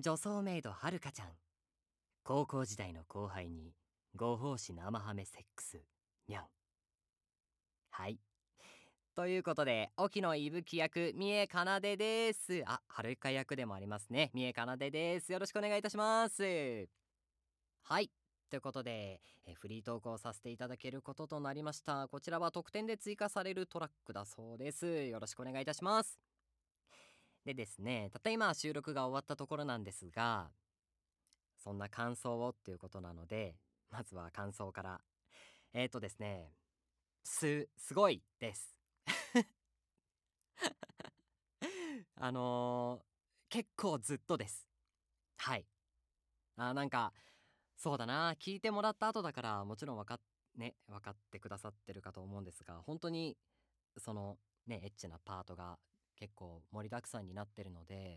女装メイドはるかちゃん、高校時代の後輩にご奉仕生ハメセックスにゃん。はい、ということで沖野いぶき役三重かなでです。はるか役でもありますね、三重かなでです。よろしくお願いいたします。はい、ということで、フリートークをさせていただけることとなりました。こちらは特典で追加されるトラックだそうです。よろしくお願いいたします。でですね、たった今収録が終わったところなんですが、そんな感想をっていうことなので、まずは感想から。ですね、すごいです。あのー結構ずっとです。はい。なんかそうだな、聞いてもらった後だからもちろん分かってくださってるかと思うんですが、本当にそのねエッチなパートが結構盛りだくさんになってるので、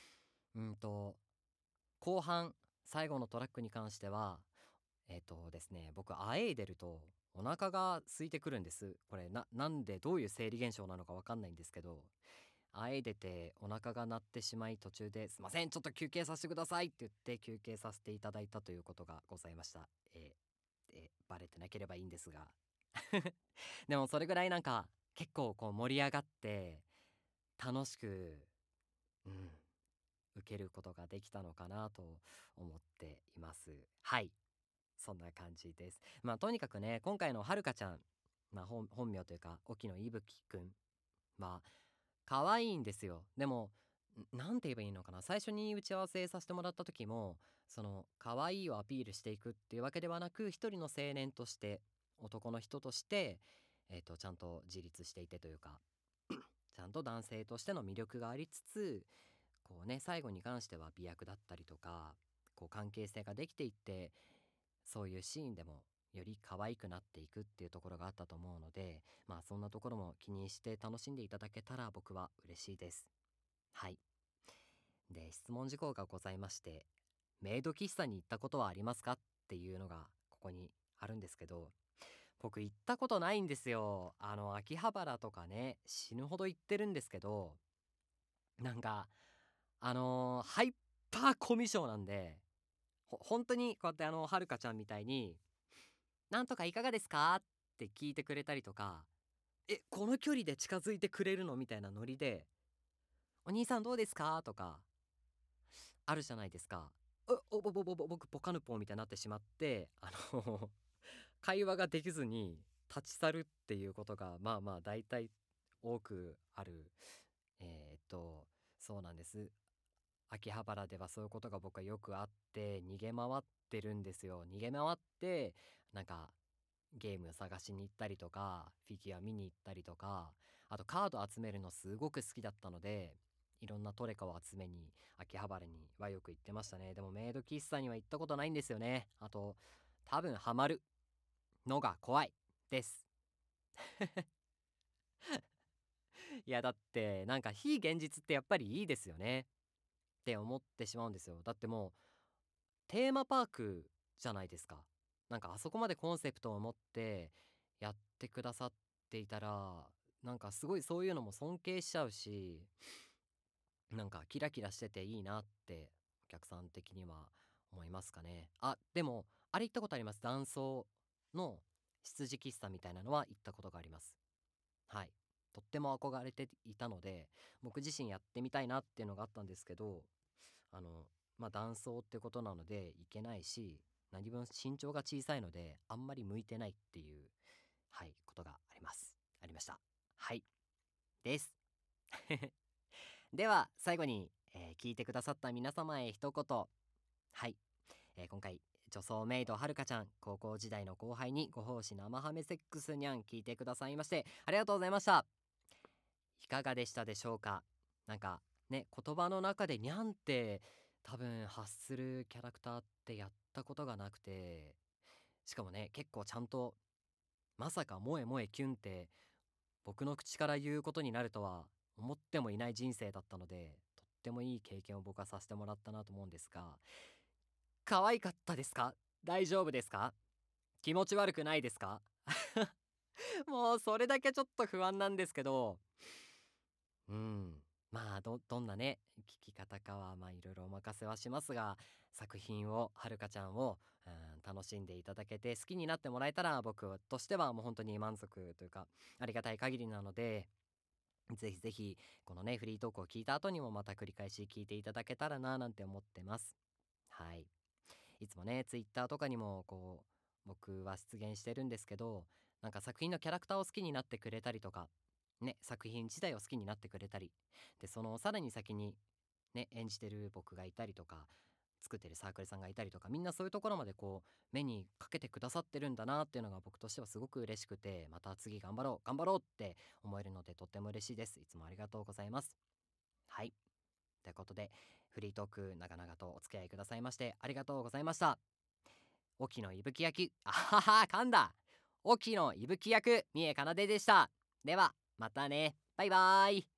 後半最後のトラックに関してはですね、僕あえいでるとお腹が空いてくるんです。これなんでどういう生理現象なのかわかんないんですけど、あえいでてお腹が鳴ってしまい、途中ですいませんちょっと休憩させてくださいって言って休憩させていただいたということがございました。バレてなければいいんですがでもそれぐらいなんか結構こう盛り上がって楽しく、受けることができたのかなと思っています。はい、そんな感じです。とにかくね、今回のはるかちゃん、本名というか沖野いぶきくんは可愛いんですよ。でもなんて言えばいいのかな、最初に打ち合わせさせてもらった時も、その可愛いをアピールしていくっていうわけではなく、一人の青年として、男の人として、ちゃんと自立していてというかちゃんと男性としての魅力がありつつ、こうね、最後に関しては美薬だったりとか、こう関係性ができていって、そういうシーンでもより可愛くなっていくっていうところがあったと思うので、そんなところも気にして楽しんでいただけたら僕は嬉しいです。はい。で、質問事項がございまして、メイド喫茶に行ったことはありますかっていうのがここにあるんですけど、僕行ったことないんですよ。秋葉原とかね、死ぬほど行ってるんですけど、なんかハイパーコミュ障なんで、本当にこうやってはるかちゃんみたいに「なんとかいかがですか?」って聞いてくれたりとか、この距離で近づいてくれるのみたいなノリで「お兄さんどうですか?」とかあるじゃないですか。僕ポカヌポみたいになってしまって、会話ができずに立ち去るっていうことが大体多くある。そうなんです。秋葉原ではそういうことが僕はよくあって、逃げ回ってるんですよ。逃げ回って、なんかゲーム探しに行ったりとか、フィギュア見に行ったりとか、あとカード集めるのすごく好きだったので、いろんなトレカを集めに秋葉原にはよく行ってましたね。でもメイド喫茶には行ったことないんですよね。あと多分ハマるのが怖いです。いやだってなんか非現実ってやっぱりいいですよねって思ってしまうんですよ。だってもうテーマパークじゃないですか。なんかあそこまでコンセプトを持ってやってくださっていたら、なんかすごいそういうのも尊敬しちゃうし、なんかキラキラしてていいなってお客さん的には思いますかね。でもあれ行ったことあります。男装の羊喫茶みたいなのは行ったことがあります。はい。とっても憧れていたので、僕自身やってみたいなっていうのがあったんですけど、あの男装ってことなのでいけないし、何分身長が小さいのであんまり向いてないっていう、はいことがありました。はいです。では最後に、聞いてくださった皆様へ一言。はい、今回女装メイドはるかちゃん、高校時代の後輩にご奉仕生ハメセックスにゃん聞いてくださいましてありがとうございました。いかがでしたでしょうか。なんかね、言葉の中でにゃんって多分発するキャラクターってやったことがなくて、しかもね結構ちゃんと、まさか萌え萌えキュンって僕の口から言うことになるとは思ってもいない人生だったので、とってもいい経験を僕はさせてもらったなと思うんですが、可愛かったですか？大丈夫ですか？気持ち悪くないですか？もうそれだけちょっと不安なんですけど、うんどんなね聞き方かはいろいろお任せはしますが、作品をはるかちゃんを、楽しんでいただけて好きになってもらえたら僕としてはもう本当に満足というかありがたい限りなので、ぜひぜひこのねフリートークを聞いた後にもまた繰り返し聞いていただけたらななんて思ってます。はい。いつもねツイッターとかにも僕は出現してるんですけど、なんか作品のキャラクターを好きになってくれたりとかね、作品自体を好きになってくれたりで、そのさらに先にね演じてる僕がいたりとか作ってるサークルさんがいたりとか、みんなそういうところまで目にかけてくださってるんだなっていうのが僕としてはすごく嬉しくて、また次頑張ろう頑張ろうって思えるのでとっても嬉しいです。いつもありがとうございます。はい。ということでフリートーク長々とお付き合いくださいましてありがとうございました。沖のいぶき焼き、あはは噛んだ。沖のいぶき役三重かなででした。ではまたね、バイバーイ。